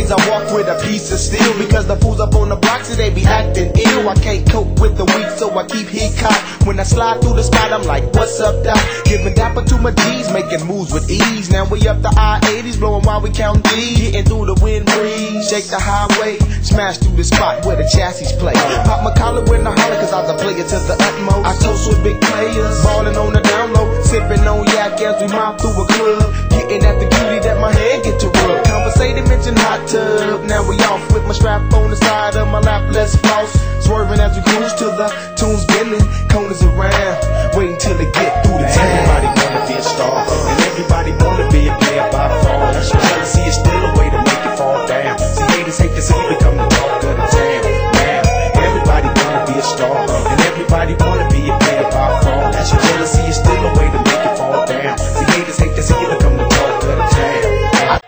Nowadays I walk with a piece of steel because the fools up on the block say they be acting ill. I can't cope with the weak, so I keep heat cocked. When I slide through the spot, I'm like, what's up, doc? Giving dapper to my G's, making moves with ease. Now we up the I-80s, blowing while we count G's. Getting through the wind breeze, shake the highway, smash through the spot where the chassis play. Pop my collar when I holler, cause I was a player to the utmost. I toast with big players, ballin' on the down low, sipping on yak as we mob through a club. Getting at the cutie that my head get to rub. Conversating, mention hot tub. Now we off with my strap on the side of my lap, let's floss. Swerving as we cruise to the tunes bending, corners around, waiting till it get through the town. Everybody wanna be a star, and everybody wanna be a player by far. Jealousy is still a way to make it fall down. See, haters hate to see you become the talk of the town. Now, everybody wanna be a star, and everybody wanna